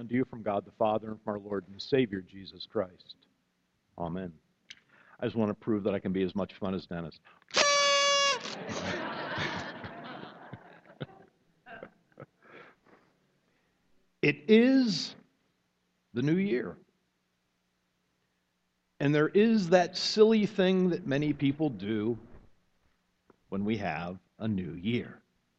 unto you from God the Father and from our Lord and Savior, Jesus Christ. Amen. I just want to prove that I can be as much fun as Dennis. It is the new year. And there is that silly thing that many people do when we have a new year.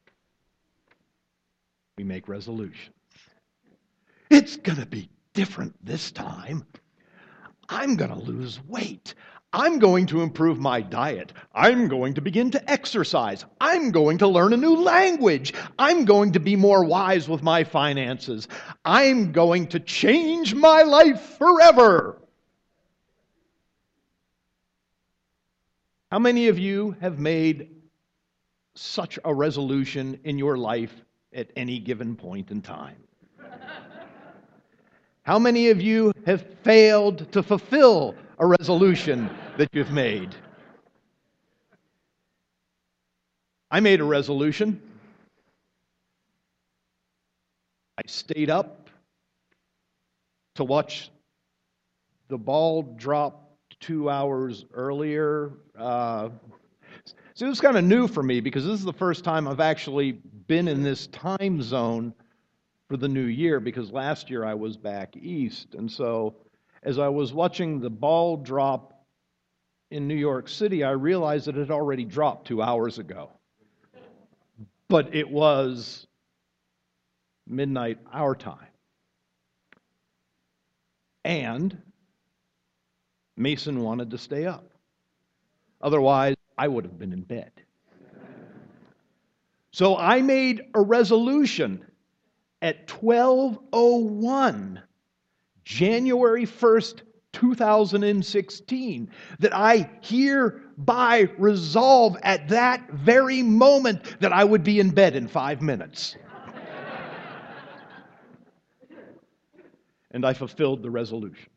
We make resolutions. It's going to be different this time. I'm going to lose weight. I'm going to improve my diet. I'm going to begin to exercise. I'm going to learn a new language. I'm going to be more wise with my finances. I'm going to change my life forever. How many of you have made such a resolution in your life at any given point in time? How many of you have failed to fulfill a resolution that you've made? I made a resolution. I stayed up to watch the ball drop 2 hours earlier. So it was kind of new for me because this is the first time I've actually been in this time zone for the new year, because last year I was back east. And so as I was watching the ball drop in New York City, I realized that it had already dropped 2 hours ago. But it was midnight our time. And Mason wanted to stay up. Otherwise, I would have been in bed. So I made a resolution at 12:01, January 1st, 2016, that I hereby resolve at that very moment that I would be in bed in 5 minutes. And I fulfilled the resolution.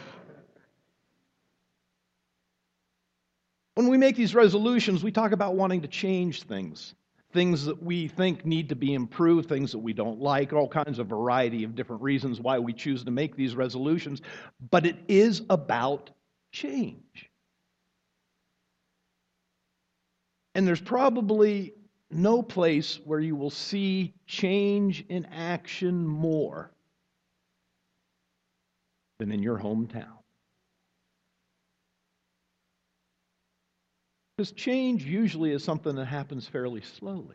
When we make these resolutions, we talk about wanting to change things. Things that we think need to be improved, things that we don't like, all kinds of variety of different reasons why we choose to make these resolutions. But it is about change. And there's probably no place where you will see change in action more than in your hometown. Because change usually is something that happens fairly slowly.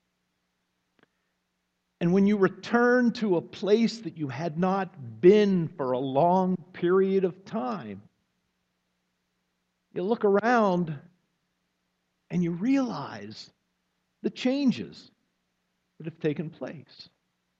And when you return to a place that you had not been for a long period of time, you look around and you realize the changes that have taken place.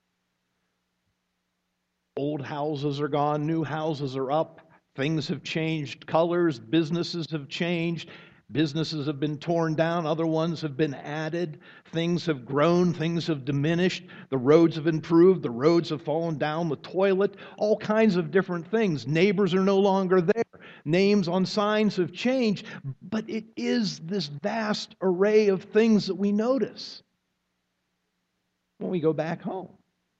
Old houses are gone, new houses are up, things have changed colors, businesses have changed. Businesses have been torn down, other ones have been added. Things have grown, things have diminished. The roads have improved, the roads have fallen down, the toilet, all kinds of different things. Neighbors are no longer there. Names on signs have changed, but it is this vast array of things that we notice when we go back home.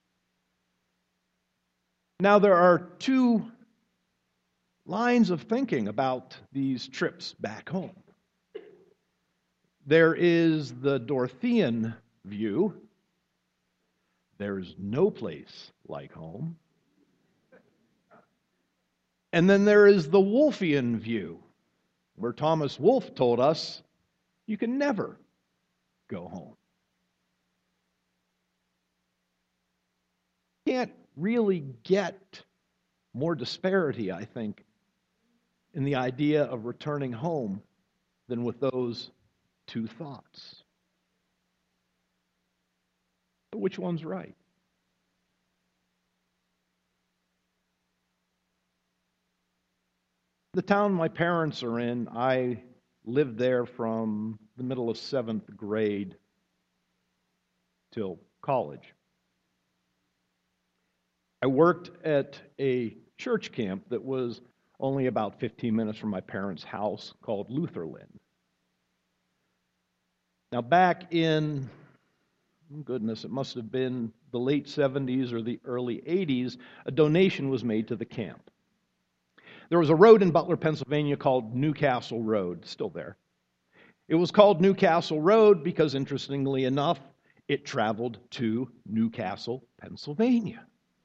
Now, there are two lines of thinking about these trips back home. There is the Dorothean view. There's no place like home. And then there is the Wolffian view, where Thomas Wolfe told us you can never go home. You can't really get more disparity, I think, in the idea of returning home than with those two thoughts. But which one's right? The town my parents are in, I lived there from the middle of 7th grade till college. I worked at a church camp that was only about 15 minutes from my parents' house called Lutherland. Now, back in goodness, it must have been the late 70s or the early 80s, a donation was made to the camp. There was a road in Butler, Pennsylvania called Newcastle Road, still there. It was called Newcastle Road because, interestingly enough, it traveled to Newcastle, Pennsylvania.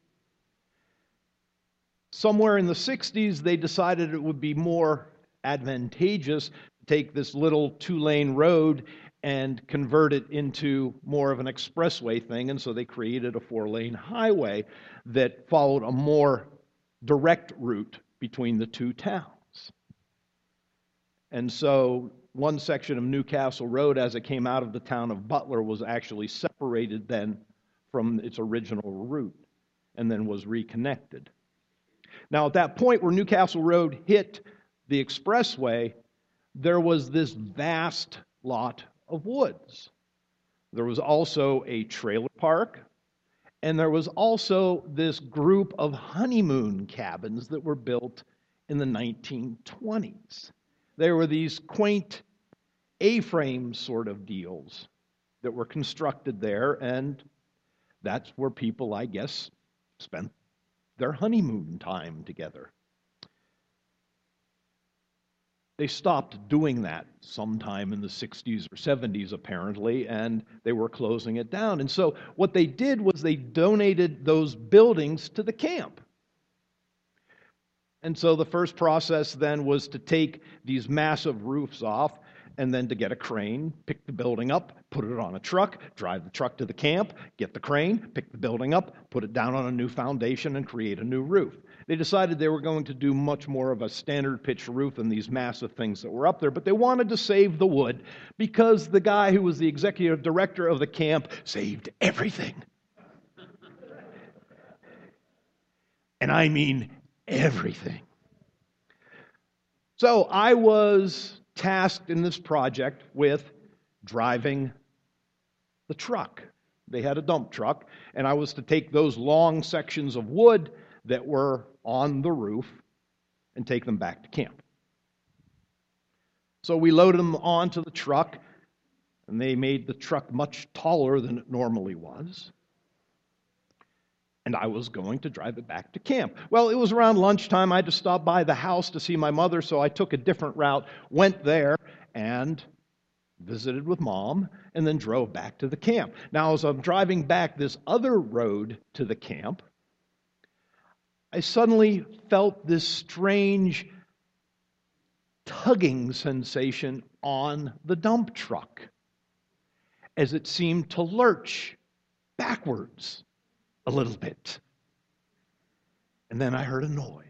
Somewhere in the 60s, they decided it would be more advantageous to take this little two-lane road and convert it into more of an expressway thing, and so they created a four-lane highway that followed a more direct route between the two towns. And so one section of Newcastle Road, as it came out of the town of Butler, was actually separated then from its original route and then was reconnected. Now, at that point where Newcastle Road hit the expressway, there was this vast lot of woods. There was also a trailer park, and there was also this group of honeymoon cabins that were built in the 1920s. There were these quaint A-frame sort of deals that were constructed there, and that's where people, I guess, spent their honeymoon time together. They stopped doing that sometime in the 60s or 70s, apparently, and they were closing it down. And so what they did was they donated those buildings to the camp. And so the first process then was to take these massive roofs off and then to get a crane, pick the building up, put it on a truck, drive the truck to the camp, get the crane, pick the building up, put it down on a new foundation, and create a new roof. They decided they were going to do much more of a standard pitch roof than these massive things that were up there, but they wanted to save the wood because the guy who was the executive director of the camp saved everything. And I mean everything. So I was tasked in this project with driving the truck. They had a dump truck, and I was to take those long sections of wood that were on the roof and take them back to camp. So we loaded them onto the truck, and they made the truck much taller than it normally was. And I was going to drive it back to camp. Well, it was around lunchtime. I had to stop by the house to see my mother, so I took a different route, went there, and visited with Mom, and then drove back to the camp. Now, as I'm driving back this other road to the camp, I suddenly felt this strange tugging sensation on the dump truck as it seemed to lurch backwards a little bit. And then I heard a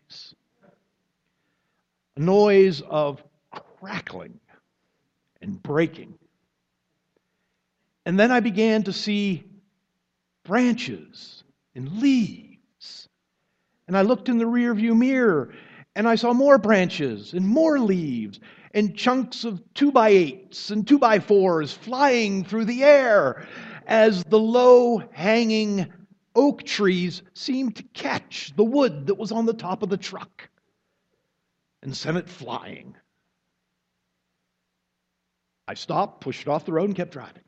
noise of crackling and breaking. And then I began to see branches and leaves. And I looked in the rearview mirror, and I saw more branches and more leaves and chunks of 2x8s and 2x4s flying through the air as the low-hanging oak trees seemed to catch the wood that was on the top of the truck and sent it flying. I stopped, pushed it off the road, and kept driving.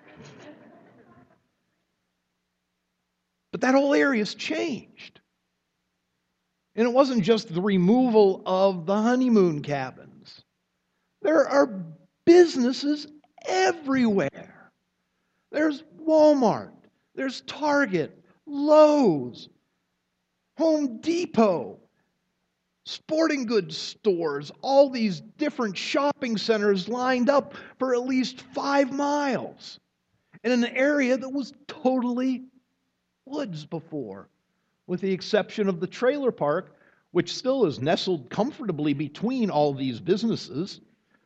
But that whole area's changed. And it wasn't just the removal of the honeymoon cabins. There are businesses everywhere. There's Walmart, there's Target, Lowe's, Home Depot, sporting goods stores, all these different shopping centers lined up for at least 5 miles in an area that was totally woods before, with the exception of the trailer park, which still is nestled comfortably between all these businesses.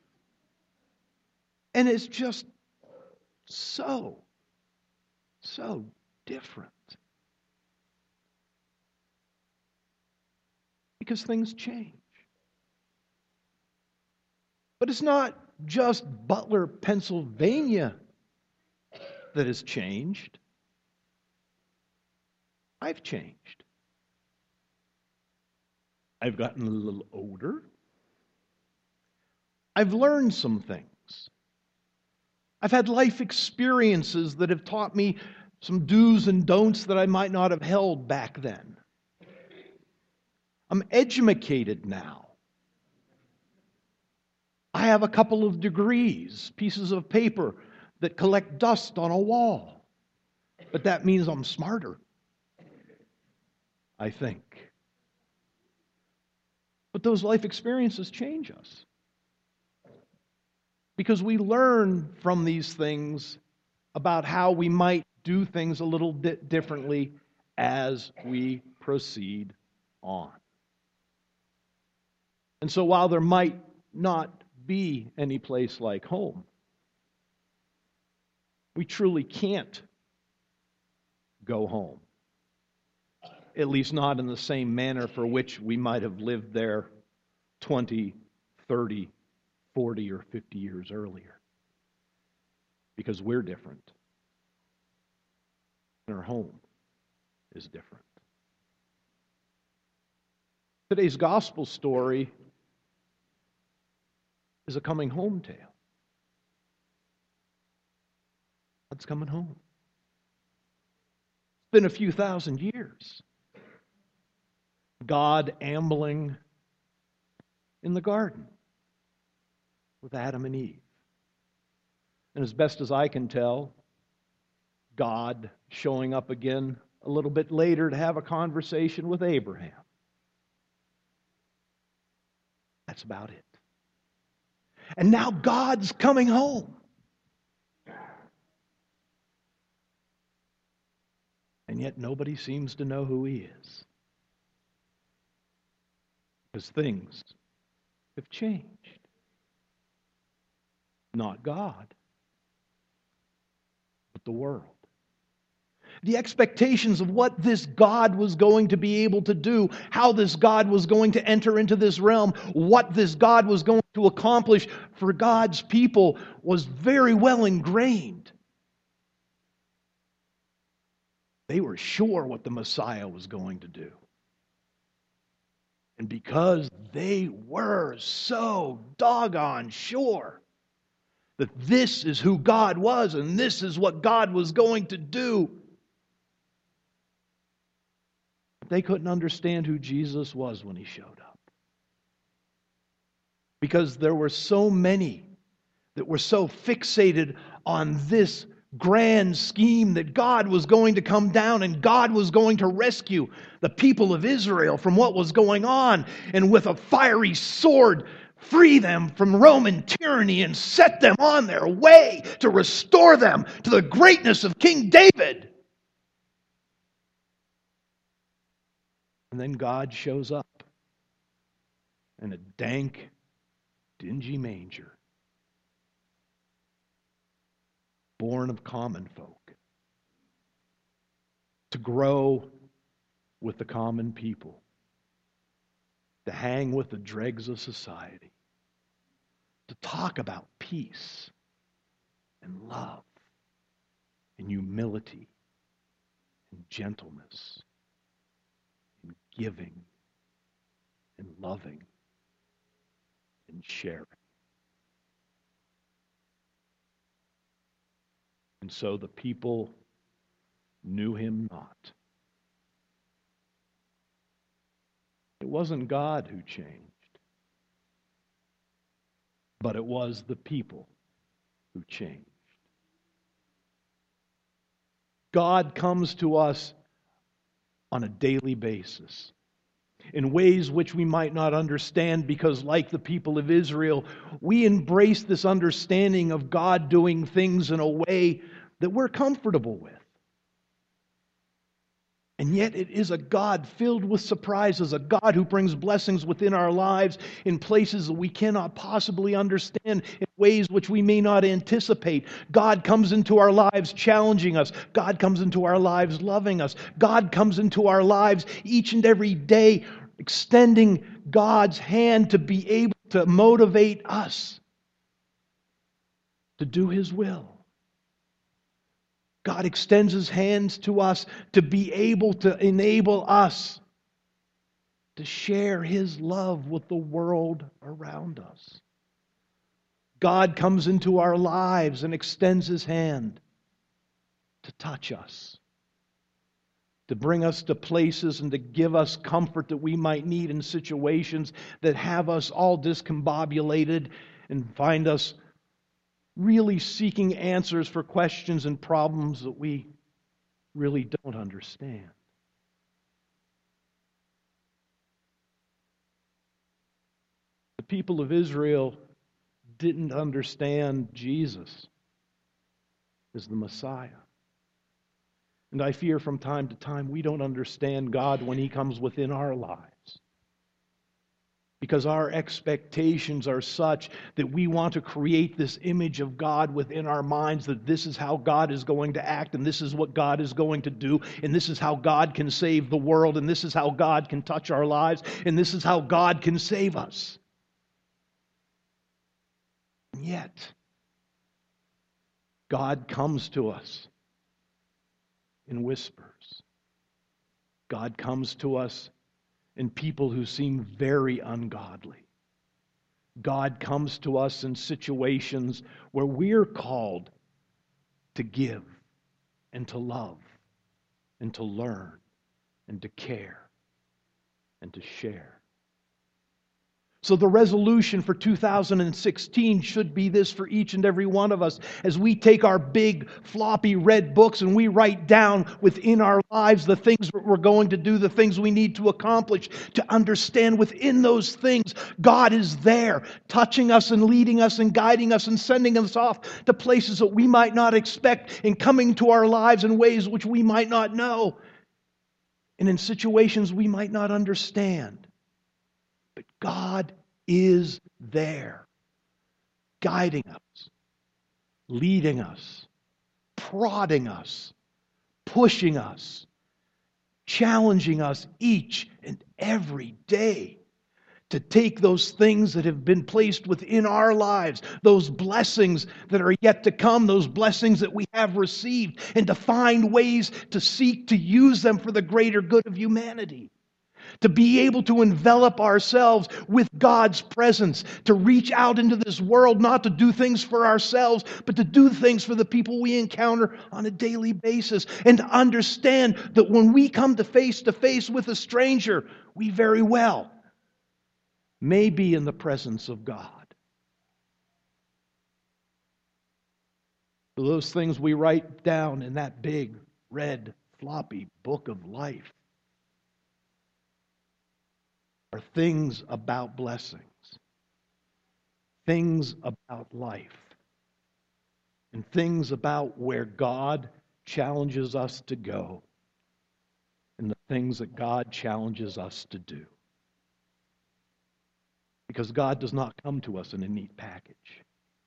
And it's just so different. Because things change. But it's not just Butler, Pennsylvania that has changed. I've changed. I've gotten a little older. I've learned some things. I've had life experiences that have taught me some do's and don'ts that I might not have held back then. I'm educated now. I have a couple of degrees, pieces of paper that collect dust on a wall. But that means I'm smarter, I think. But those life experiences change us. Because we learn from these things about how we might do things a little bit differently as we proceed on. And so while there might not be any place like home, we truly can't go home. At least not in the same manner for which we might have lived there 20, 30, 40, or 50 years earlier. Because we're different. And our home is different. Today's gospel story is a coming home tale. God's coming home. It's been a few thousand years. God ambling in the garden with Adam and Eve. And as best as I can tell, God showing up again a little bit later to have a conversation with Abraham. That's about it. And now God's coming home. And yet nobody seems to know who He is. Because things have changed. Not God, but the world. The expectations of what this God was going to be able to do, how this God was going to enter into this realm, what this God was going to accomplish for God's people was very well ingrained. They were sure what the Messiah was going to do. And because they were so doggone sure that this is who God was and this is what God was going to do, they couldn't understand who Jesus was when He showed up. Because there were so many that were so fixated on this grand scheme that God was going to come down and God was going to rescue the people of Israel from what was going on, and with a fiery sword free them from Roman tyranny and set them on their way to restore them to the greatness of King David. And then God shows up in a dank, dingy manger, born of common folk, to grow with the common people, to hang with the dregs of society, to talk about peace and love and humility and gentleness and giving and loving and sharing. And so the people knew Him not. It wasn't God who changed, but it was the people who changed. God comes to us on a daily basis in ways which we might not understand, because like the people of Israel, we embrace this understanding of God doing things in a way that we're comfortable with. And yet it is a God filled with surprises, a God who brings blessings within our lives in places that we cannot possibly understand, in ways which we may not anticipate. God comes into our lives challenging us. God comes into our lives loving us. God comes into our lives each and every day extending God's hand to be able to motivate us to do His will. God extends His hands to us to be able to enable us to share His love with the world around us. God comes into our lives and extends His hand to touch us, to bring us to places and to give us comfort that we might need in situations that have us all discombobulated and find us really seeking answers for questions and problems that we really don't understand. The people of Israel didn't understand Jesus as the Messiah. And I fear from time to time we don't understand God when He comes within our lives. Because our expectations are such that we want to create this image of God within our minds, that this is how God is going to act, and this is what God is going to do, and this is how God can save the world, and this is how God can touch our lives, and this is how God can save us. And yet, God comes to us in whispers. God comes to us in people who seem very ungodly. God comes to us in situations where we're called to give and to love and to learn and to care and to share. So the resolution for 2016 should be this for each and every one of us. As we take our big floppy red books and we write down within our lives the things that we're going to do, the things we need to accomplish, to understand within those things God is there, touching us and leading us and guiding us and sending us off to places that we might not expect and coming to our lives in ways which we might not know and in situations we might not understand. But God is there, guiding us, leading us, prodding us, pushing us, challenging us each and every day to take those things that have been placed within our lives, those blessings that are yet to come, those blessings that we have received, and to find ways to seek to use them for the greater good of humanity. To be able to envelop ourselves with God's presence, to reach out into this world, not to do things for ourselves, but to do things for the people we encounter on a daily basis, and to understand that when we come to face with a stranger, we very well may be in the presence of God. So those things we write down in that big, red, floppy book of life are things about blessings, things about life, and things about where God challenges us to go, and the things that God challenges us to do. Because God does not come to us in a neat package.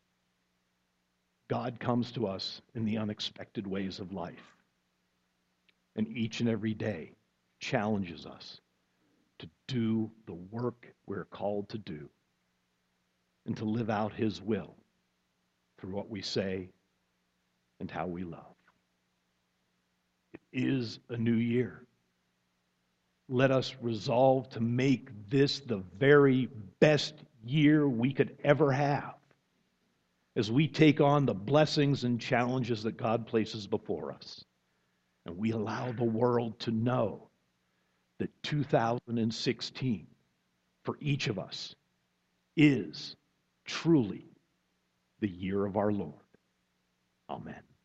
God comes to us in the unexpected ways of life, and each and every day challenges us to do the work we're called to do and to live out His will through what we say and how we love. It is a new year. Let us resolve to make this the very best year we could ever have as we take on the blessings and challenges that God places before us. And we allow the world to know that 2016 for each of us is truly the year of our Lord. Amen.